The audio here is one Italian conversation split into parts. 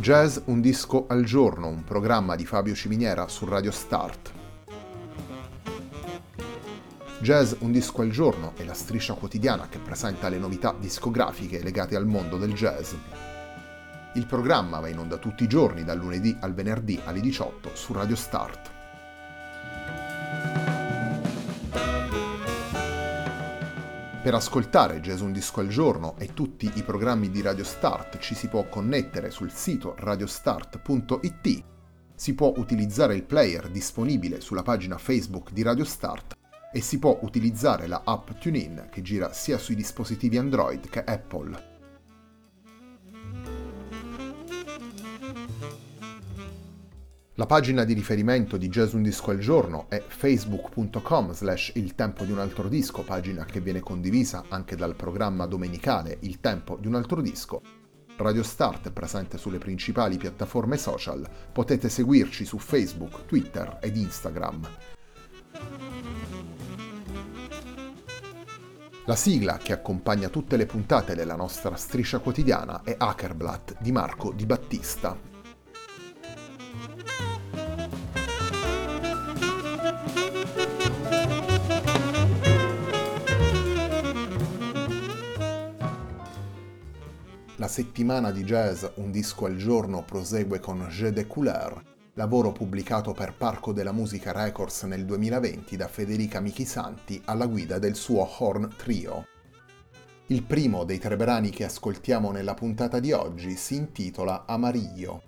Jazz un disco al giorno, un programma di Fabio Ciminiera su Radio Start. Jazz un disco al giorno è la striscia quotidiana che presenta le novità discografiche legate al mondo del jazz. Il programma va in onda tutti i giorni dal lunedì al venerdì alle 18 su Radio Start. Per ascoltare Jazz un disco al giorno e tutti i programmi di Radio Start ci si può connettere sul sito radiostart.it, si può utilizzare il player disponibile sulla pagina Facebook di Radio Start e si può utilizzare la app TuneIn che gira sia sui dispositivi Android che Apple. La pagina di riferimento di Jazz un disco al giorno è facebook.com/il tempo di un altro disco, pagina che viene condivisa anche dal programma domenicale Il tempo di un altro disco. Radio Start è presente sulle principali piattaforme social, potete seguirci su Facebook, Twitter ed Instagram. La sigla che accompagna tutte le puntate della nostra striscia quotidiana è Hackerblatt di Marco Di Battista. La settimana di jazz un disco al giorno prosegue con Jeu de Couleur, lavoro pubblicato per Parco della Musica Records nel 2020 da Federica Michisanti alla guida del suo Horn Trio. Il primo dei 3 brani che ascoltiamo nella puntata di oggi si intitola Amarillo.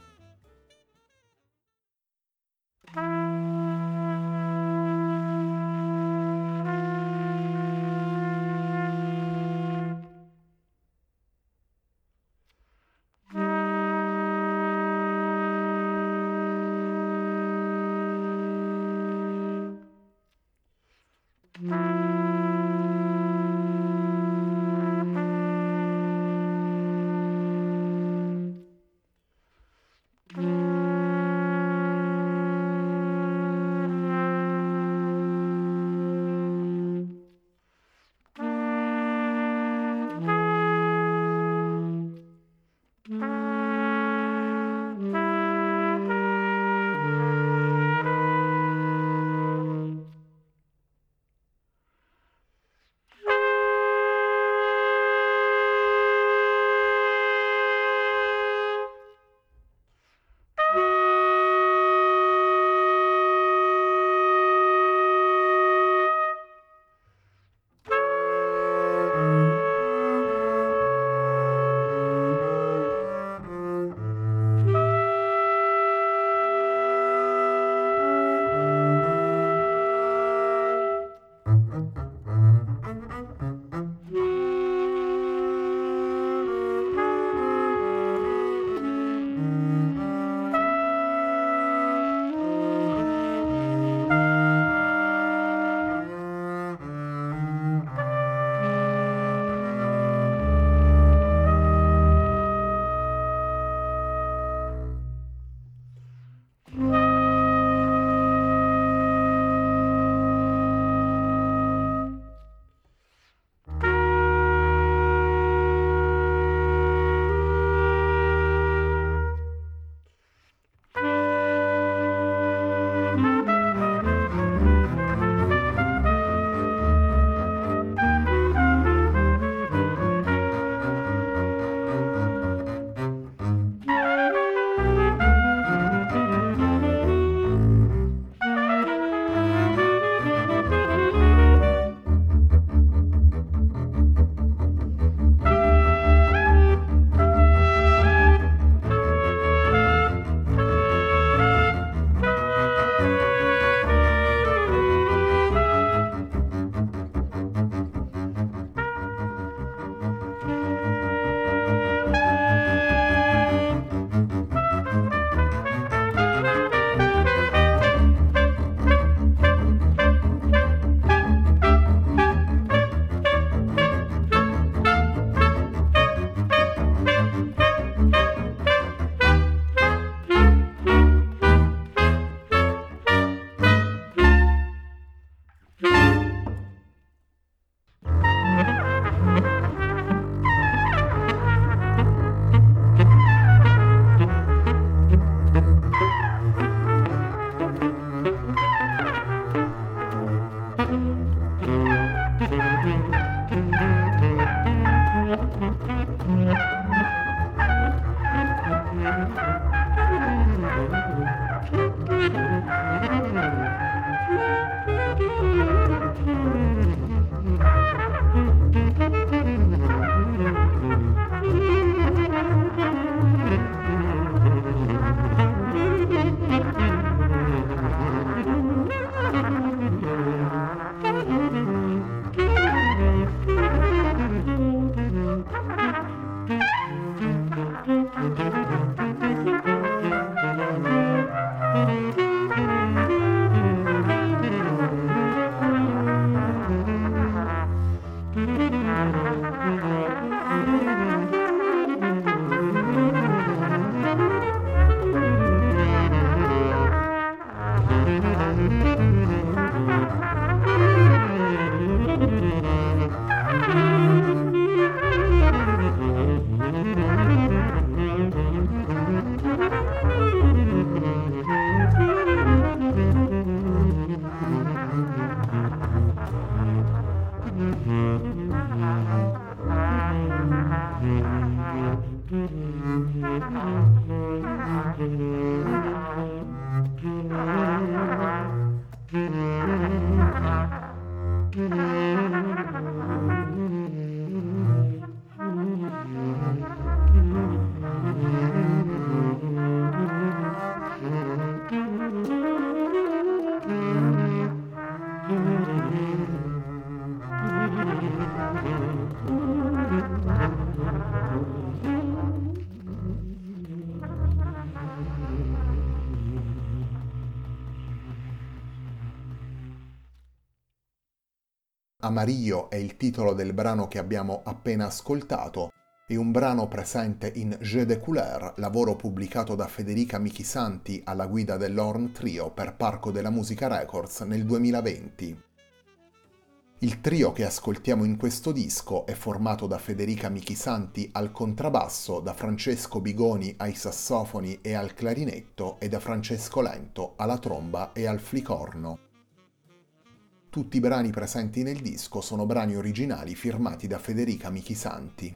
Amarillo è il titolo del brano che abbiamo appena ascoltato, è un brano presente in Jeu de couleur, lavoro pubblicato da Federica Michisanti alla guida dell'Horn Trio per Parco della Musica Records nel 2020. Il trio che ascoltiamo in questo disco è formato da Federica Michisanti al contrabbasso, da Francesco Bigoni ai sassofoni e al clarinetto e da Francesco Lento alla tromba e al flicorno. Tutti i brani presenti nel disco sono brani originali firmati da Federica Michisanti.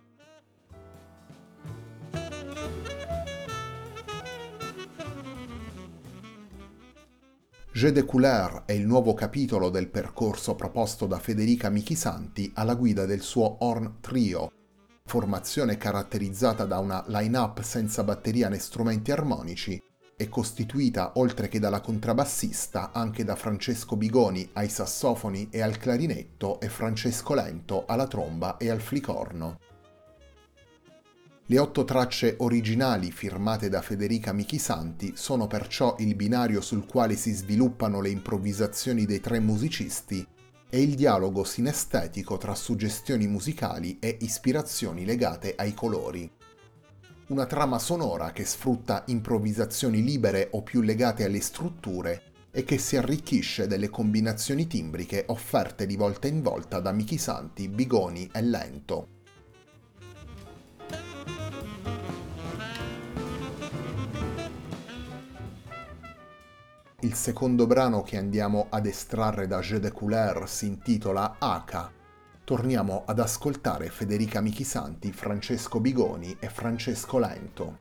Jeu de couleur è il nuovo capitolo del percorso proposto da Federica Michisanti alla guida del suo Horn Trio, formazione caratterizzata da una line-up senza batteria né strumenti armonici e costituita, oltre che dalla contrabbassista, anche da Francesco Bigoni ai sassofoni e al clarinetto e Francesco Lento alla tromba e al flicorno. Le 8 tracce originali firmate da Federica Michisanti sono perciò il binario sul quale si sviluppano le improvvisazioni dei 3 musicisti e il dialogo sinestetico tra suggestioni musicali e ispirazioni legate ai colori. Una trama sonora che sfrutta improvvisazioni libere o più legate alle strutture e che si arricchisce delle combinazioni timbriche offerte di volta in volta da Michisanti, Bigoni e Lento. Il secondo brano che andiamo ad estrarre da Jeu de couleur si intitola Aka. Torniamo ad ascoltare Federica Michisanti, Francesco Bigoni e Francesco Lento.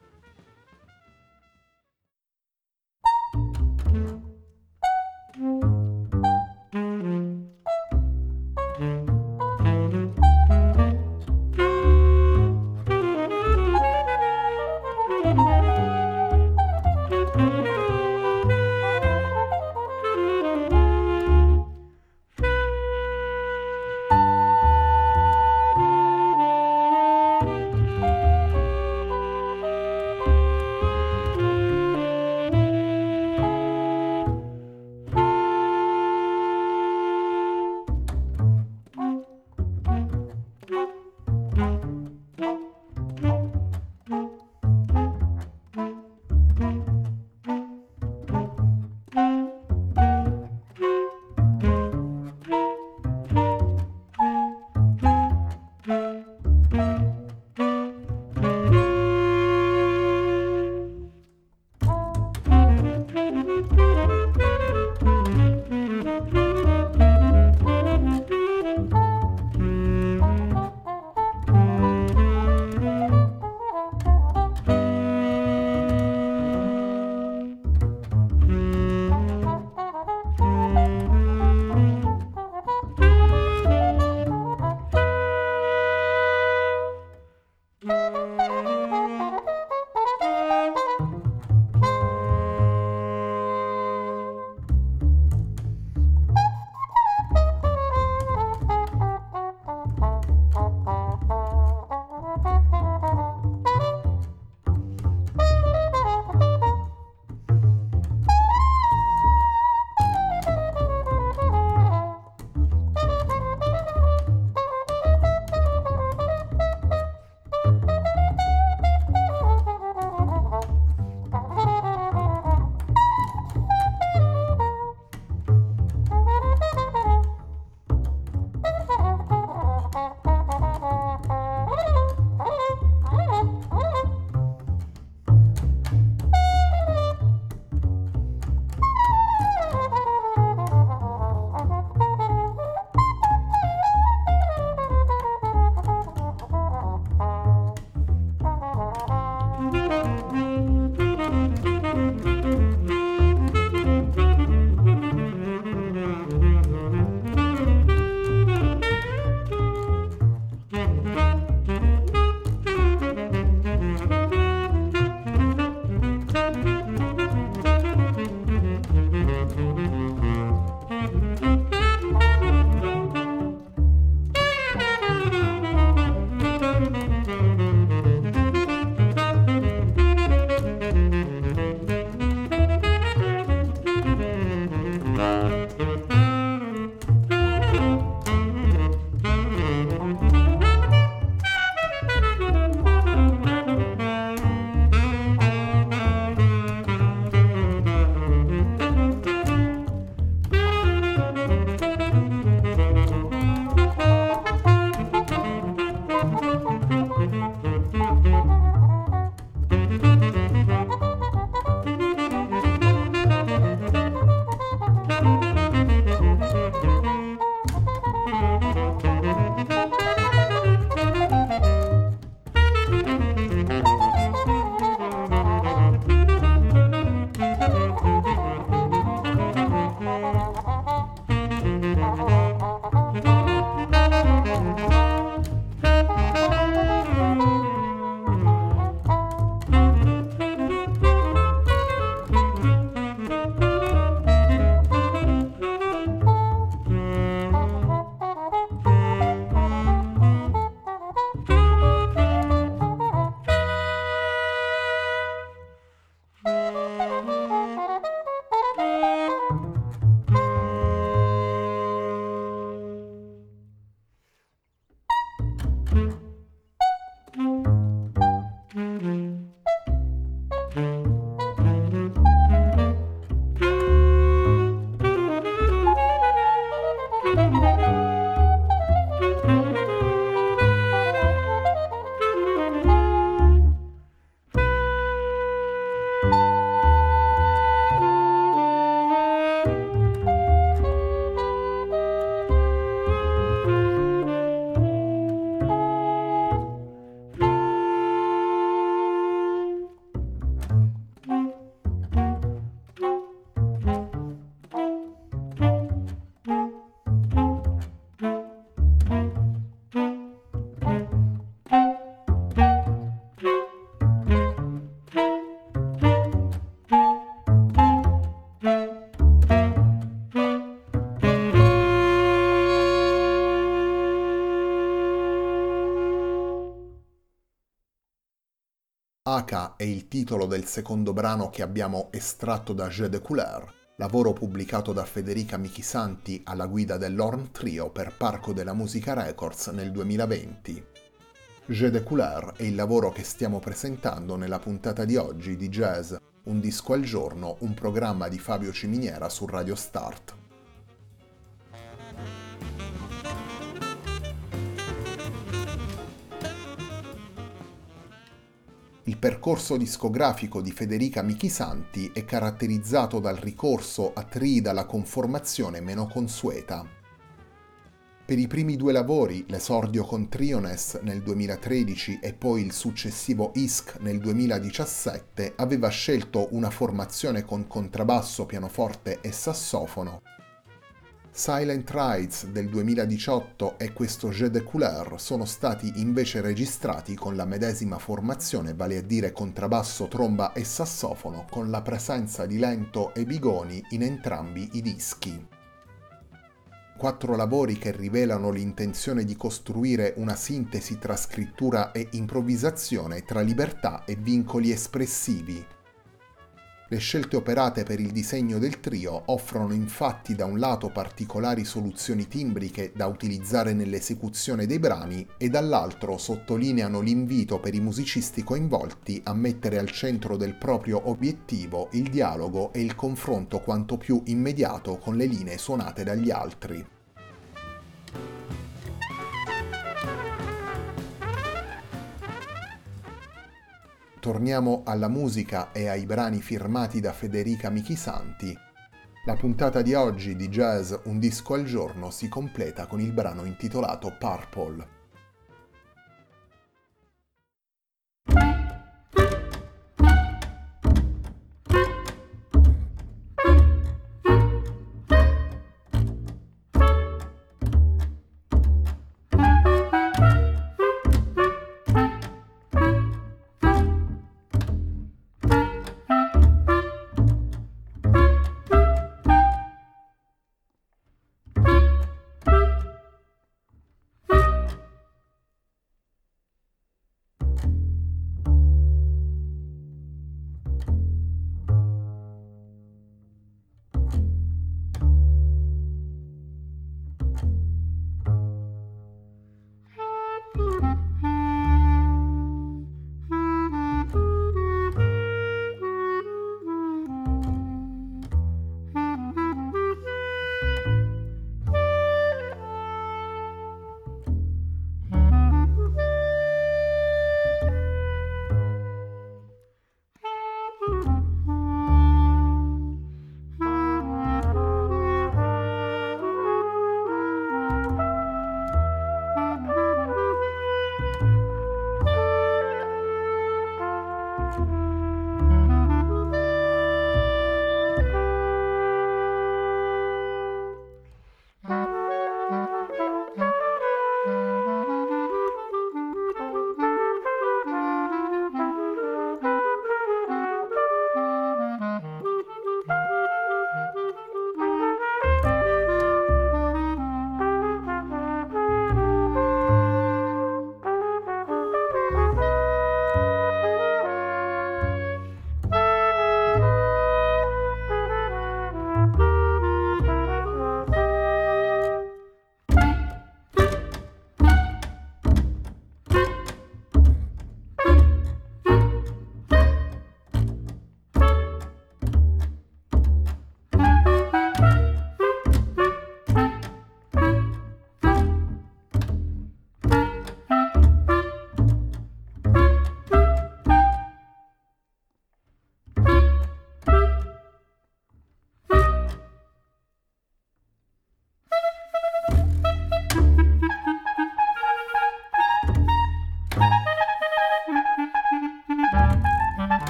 Aka è il titolo del secondo brano che abbiamo estratto da Jeu de Couleur, lavoro pubblicato da Federica Michisanti alla guida dell'Horn Trio per Parco della Musica Records nel 2020. Jeu de Couleur è il lavoro che stiamo presentando nella puntata di oggi di Jazz, un disco al giorno, un programma di Fabio Ciminiera su Radio Start. Il percorso discografico di Federica Michisanti è caratterizzato dal ricorso a trii dalla conformazione meno consueta. Per i primi due lavori, l'esordio con Triones nel 2013 e poi il successivo ISK nel 2017, aveva scelto una formazione con contrabbasso, pianoforte e sassofono. Silent Rides del 2018 e questo Jeu de Couleur sono stati invece registrati con la medesima formazione, vale a dire contrabbasso, tromba e sassofono, con la presenza di Lento e Bigoni in entrambi i dischi. 4 lavori che rivelano l'intenzione di costruire una sintesi tra scrittura e improvvisazione, tra libertà e vincoli espressivi. Le scelte operate per il disegno del trio offrono infatti da un lato particolari soluzioni timbriche da utilizzare nell'esecuzione dei brani e dall'altro sottolineano l'invito per i musicisti coinvolti a mettere al centro del proprio obiettivo il dialogo e il confronto quanto più immediato con le linee suonate dagli altri. Torniamo alla musica e ai brani firmati da Federica Michisanti. La puntata di oggi di Jazz Un disco al giorno si completa con il brano intitolato Purple.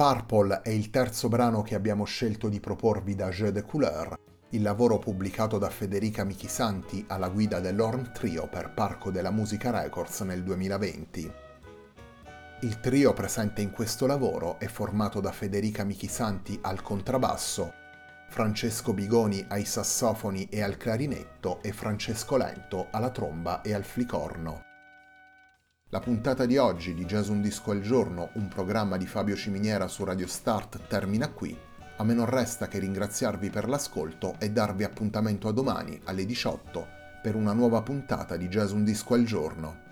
Purple è il terzo brano che abbiamo scelto di proporvi da Jeu de Couleur, il lavoro pubblicato da Federica Michisanti alla guida dell'Horn Trio per Parco della Musica Records nel 2020. Il trio presente in questo lavoro è formato da Federica Michisanti al contrabbasso, Francesco Bigoni ai sassofoni e al clarinetto e Francesco Lento alla tromba e al flicorno. La puntata di oggi di Jazz Un Disco al Giorno, un programma di Fabio Ciminiera su Radio Start, termina qui. A me non resta che ringraziarvi per l'ascolto e darvi appuntamento a domani alle 18 per una nuova puntata di Jazz Un Disco al Giorno.